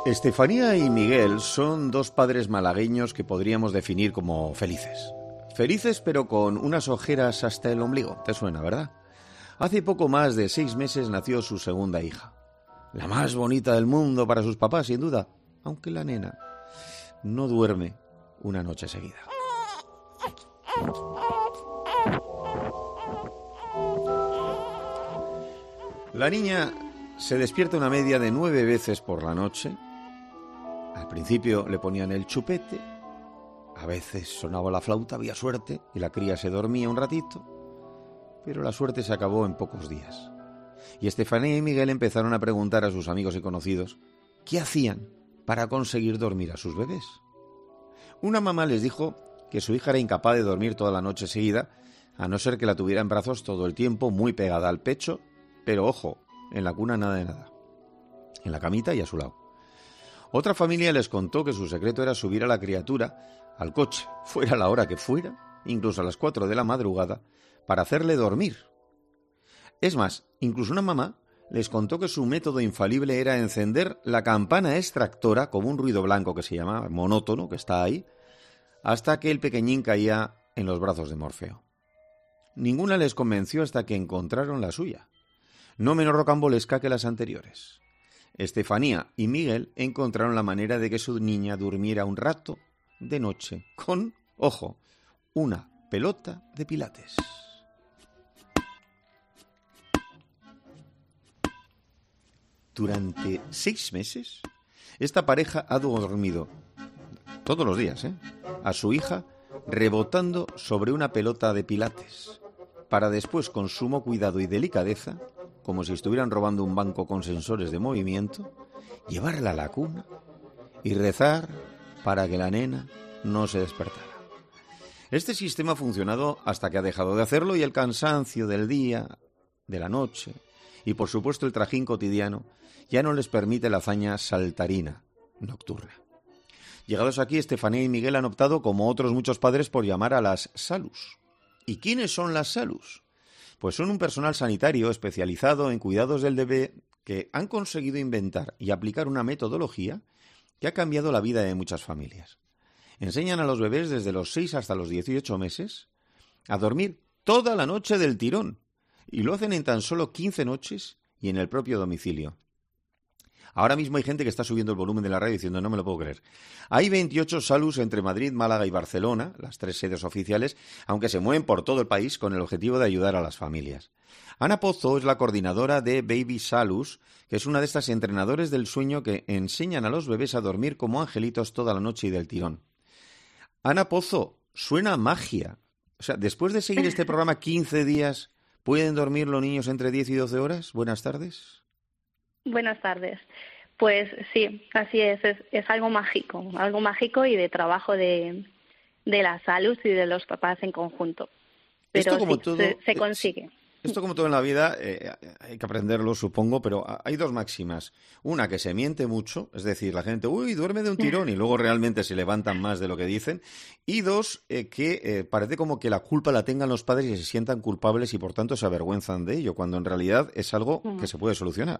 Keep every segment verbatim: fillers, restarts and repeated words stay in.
Estefanía y Miguel son dos padres malagueños que podríamos definir como felices. Felices pero con unas ojeras hasta el ombligo, te suena, ¿verdad? Hace poco más de seis meses nació su segunda hija. La más bonita del mundo para sus papás, sin duda, aunque la nena no duerme una noche seguida. La niña se despierta una media de nueve veces por la noche. Al principio le ponían el chupete, a veces sonaba la flauta, había suerte, y la cría se dormía un ratito, pero la suerte se acabó en pocos días. Y Estefanía y Miguel empezaron a preguntar a sus amigos y conocidos qué hacían para conseguir dormir a sus bebés. Una mamá les dijo que su hija era incapaz de dormir toda la noche seguida, a no ser que la tuviera en brazos todo el tiempo, muy pegada al pecho, pero ojo, en la cuna nada de nada, en la camita y a su lado. Otra familia les contó que su secreto era subir a la criatura al coche, fuera la hora que fuera, incluso a las cuatro de la madrugada, para hacerle dormir. Es más, incluso una mamá les contó que su método infalible era encender la campana extractora como un ruido blanco que se llama monótono, que está ahí, hasta que el pequeñín caía en los brazos de Morfeo. Ninguna les convenció hasta que encontraron la suya, no menos rocambolesca que las anteriores. Estefanía y Miguel encontraron la manera de que su niña durmiera un rato de noche con, ojo, una pelota de pilates. Durante seis meses, esta pareja ha dormido todos los días, ¿eh?, a su hija rebotando sobre una pelota de pilates, para después, con sumo cuidado y delicadeza, como si estuvieran robando un banco con sensores de movimiento, llevarla a la cuna y rezar para que la nena no se despertara. Este sistema ha funcionado hasta que ha dejado de hacerlo y el cansancio del día, de la noche y, por supuesto, el trajín cotidiano ya no les permite la hazaña saltarina nocturna. Llegados aquí, Estefanía y Miguel han optado, como otros muchos padres, por llamar a las Salus. ¿Y quiénes son las Salus? Pues son un personal sanitario especializado en cuidados del bebé que han conseguido inventar y aplicar una metodología que ha cambiado la vida de muchas familias. Enseñan a los bebés desde los seis hasta los dieciocho meses a dormir toda la noche del tirón, y lo hacen en tan solo quince noches y en el propio domicilio. Ahora mismo hay gente que está subiendo el volumen de la radio diciendo no me lo puedo creer. Hay veintiocho Salus entre Madrid, Málaga y Barcelona, las tres sedes oficiales, aunque se mueven por todo el país con el objetivo de ayudar a las familias. Ana Pozo es la coordinadora de Baby Salus, que es una de estas entrenadores del sueño que enseñan a los bebés a dormir como angelitos toda la noche y del tirón. Ana Pozo, suena a magia. O sea, después de seguir este programa quince días, ¿pueden dormir los niños entre diez y doce horas? Buenas tardes. Buenas tardes. Pues sí, así es, es, es algo mágico, algo mágico y de trabajo de, de la salud y de los papás en conjunto. Pero esto como sí, todo, se, se consigue. Esto como todo en la vida eh, hay que aprenderlo, supongo, pero hay dos máximas. Una, que se miente mucho, es decir, la gente, uy, duerme de un tirón, y luego realmente se levantan más de lo que dicen. Y dos, eh, que eh, parece como que la culpa la tengan los padres y se sientan culpables y por tanto se avergüenzan de ello, cuando en realidad es algo que se puede solucionar.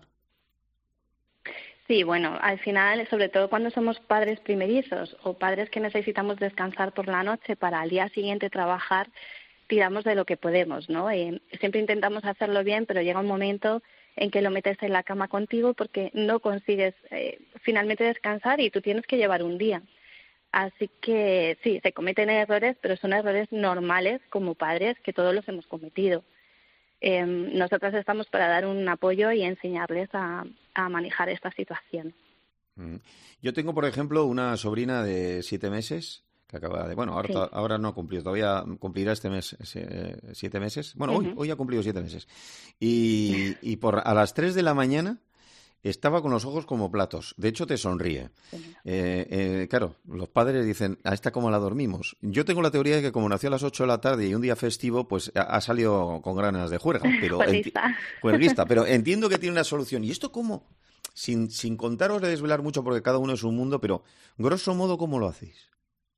Sí, bueno, al final, sobre todo cuando somos padres primerizos o padres que necesitamos descansar por la noche para al día siguiente trabajar, tiramos de lo que podemos, ¿no? Eh, siempre intentamos hacerlo bien, pero llega un momento en que lo metes en la cama contigo porque no consigues eh, finalmente descansar y tú tienes que llevar un día. Así que sí, se cometen errores, pero son errores normales como padres que todos los hemos cometido. Eh, nosotros estamos para dar un apoyo y enseñarles a, a manejar esta situación. Yo tengo, por ejemplo, una sobrina de siete meses que acaba de... Bueno, ahora, sí. ahora no ha cumplido, todavía cumplirá este mes eh, siete meses. Bueno, uh-huh. hoy, hoy ha cumplido siete meses. Y, y por a las tres de la mañana estaba con los ojos como platos. De hecho, te sonríe. Eh, eh, claro, los padres dicen, ¿a esta cómo la dormimos? Yo tengo la teoría de que como nació a las ocho de la tarde y un día festivo, pues ha, ha salido con ganas de juerga. Pero juerguista. Enti- juerguista. Pero entiendo que tiene una solución. ¿Y esto cómo? Sin, sin contaros de desvelar mucho porque cada uno es un mundo, pero grosso modo, ¿cómo lo hacéis?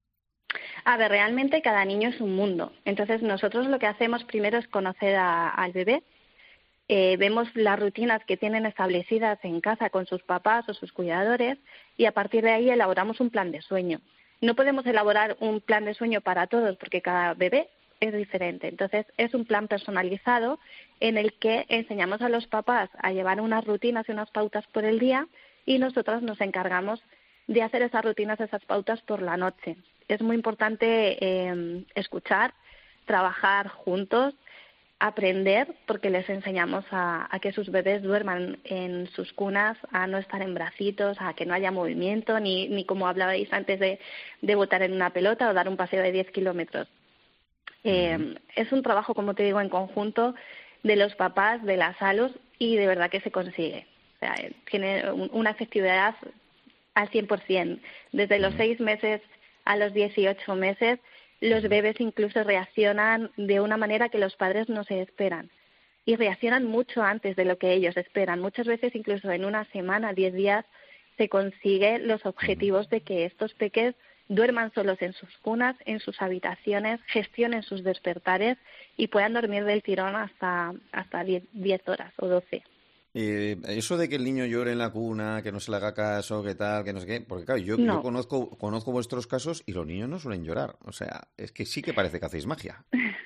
A ver, realmente cada niño es un mundo. Entonces nosotros lo que hacemos primero es conocer a, al bebé. eh, vemos las rutinas que tienen establecidas en casa con sus papás o sus cuidadores y a partir de ahí elaboramos un plan de sueño. No podemos elaborar un plan de sueño para todos porque cada bebé es diferente. Entonces, es un plan personalizado en el que enseñamos a los papás a llevar unas rutinas y unas pautas por el día y nosotros nos encargamos de hacer esas rutinas, esas pautas por la noche. Es muy importante eh, escuchar, trabajar juntos, aprender, porque les enseñamos a, a que sus bebés duerman en sus cunas, a no estar en bracitos, a que no haya movimiento, ni, ni como hablabais antes de, de botar en una pelota o dar un paseo de diez kilómetros. Eh, es un trabajo, como te digo, en conjunto de los papás, de las ALOS, y de verdad que se consigue. O sea, tiene una efectividad al cien por ciento. Desde los seis meses a los dieciocho meses, los bebés incluso reaccionan de una manera que los padres no se esperan. Y reaccionan mucho antes de lo que ellos esperan. Muchas veces, incluso en una semana, diez días, se consiguen los objetivos de que estos peques duerman solos en sus cunas, en sus habitaciones, gestionen sus despertares y puedan dormir del tirón hasta hasta diez horas o doce. Eh, eso de que el niño llore en la cuna, que no se le haga caso, que tal, que no sé qué, porque claro, yo, no. yo conozco conozco vuestros casos y los niños no suelen llorar, o sea, es que sí que parece que hacéis magia.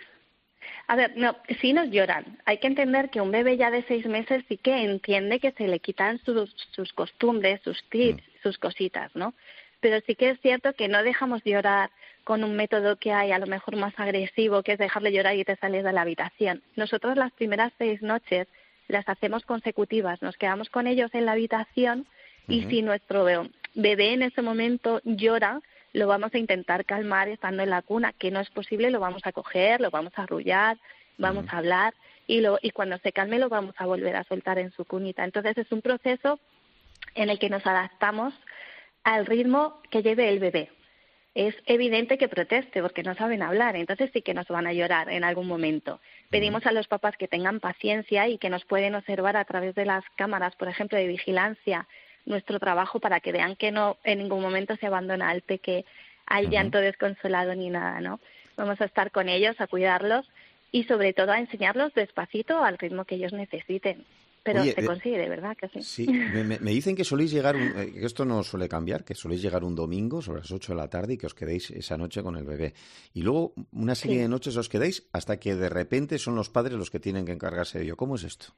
A ver, no, sí nos lloran. Hay que entender que un bebé ya de seis meses sí que entiende que se le quitan sus, sus costumbres, sus tips, mm. sus cositas, ¿no? Pero sí que es cierto que no dejamos llorar con un método que hay a lo mejor más agresivo, que es dejarle llorar y te sales de la habitación. Nosotros las primeras seis noches las hacemos consecutivas, nos quedamos con ellos en la habitación y uh-huh. si nuestro bebé en ese momento llora, lo vamos a intentar calmar estando en la cuna, que no es posible, lo vamos a coger, lo vamos a arrullar, vamos uh-huh. a hablar y, lo, y cuando se calme lo vamos a volver a soltar en su cunita. Entonces es un proceso en el que nos adaptamos al ritmo que lleve el bebé. Es evidente que proteste porque no saben hablar, entonces sí que nos van a llorar en algún momento. Pedimos a los papás que tengan paciencia y que nos pueden observar a través de las cámaras, por ejemplo, de vigilancia, nuestro trabajo para que vean que no en ningún momento se abandona al peque al llanto desconsolado ni nada, ¿no? Vamos a estar con ellos, a cuidarlos y sobre todo a enseñarlos despacito al ritmo que ellos necesiten. Pero Oye, se consigue, de verdad que sí. Sí, me, me dicen que soléis llegar, un, eh, que esto no suele cambiar, que soléis llegar un domingo sobre las ocho de la tarde y que os quedéis esa noche con el bebé. Y luego una serie sí. de noches os quedáis hasta que de repente son los padres los que tienen que encargarse de ello. ¿Cómo es esto?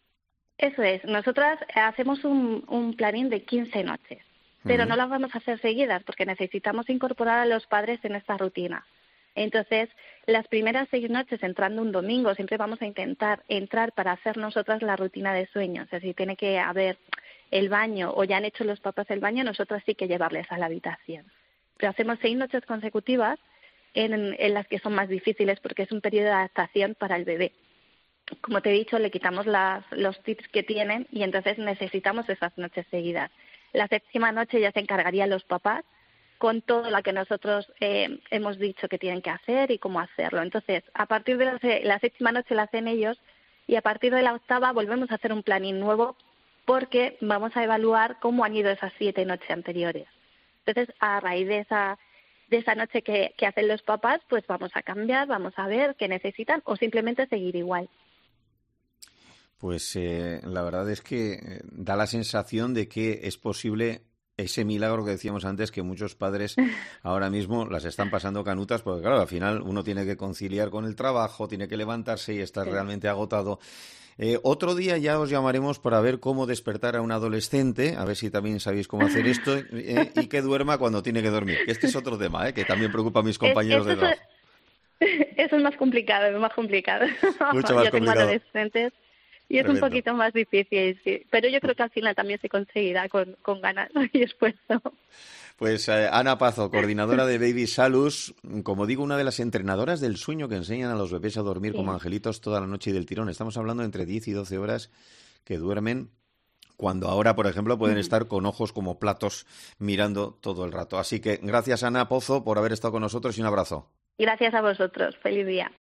Eso es. Nosotras hacemos un, un planning de quince noches, pero uh-huh. no las vamos a hacer seguidas porque necesitamos incorporar a los padres en esta rutina. Entonces, las primeras seis noches, entrando un domingo, siempre vamos a intentar entrar para hacer nosotras la rutina de sueño. O sea, si tiene que haber el baño o ya han hecho los papás el baño, nosotros sí que llevarles a la habitación. Pero hacemos seis noches consecutivas en, en las que son más difíciles porque es un periodo de adaptación para el bebé. Como te he dicho, le quitamos las, los tips que tienen y entonces necesitamos esas noches seguidas. La séptima noche ya se encargarían los papás con todo lo que nosotros eh, hemos dicho que tienen que hacer y cómo hacerlo. Entonces, a partir de la, la séptima noche la hacen ellos y a partir de la octava volvemos a hacer un planning nuevo porque vamos a evaluar cómo han ido esas siete noches anteriores. Entonces, a raíz de esa de esa noche que, que hacen los papás, pues vamos a cambiar, vamos a ver qué necesitan o simplemente seguir igual. Pues eh, la verdad es que eh, da la sensación de que es posible ese milagro que decíamos antes, que muchos padres ahora mismo las están pasando canutas, porque claro, al final uno tiene que conciliar con el trabajo, tiene que levantarse y estar sí. realmente agotado. Eh, otro día ya os llamaremos para ver cómo despertar a un adolescente, a ver si también sabéis cómo hacer esto, eh, y que duerma cuando tiene que dormir. Este es otro tema, eh, que también preocupa a mis compañeros es, de trabajo. Eso es más complicado, es más complicado. Mucho más yo complicado. Tengo adolescentes y es Tremendo. Un poquito más difícil, sí. Pero yo creo que al final también se conseguirá con, con ganas y esfuerzo. Pues eh, Ana Pazo, coordinadora de Baby Salus, como digo, una de las entrenadoras del sueño que enseñan a los bebés a dormir sí. como angelitos toda la noche y del tirón. Estamos hablando de entre diez y doce horas que duermen, cuando ahora, por ejemplo, pueden estar con ojos como platos mirando todo el rato. Así que gracias, Ana Pozo, por haber estado con nosotros y un abrazo. Gracias a vosotros. Feliz día.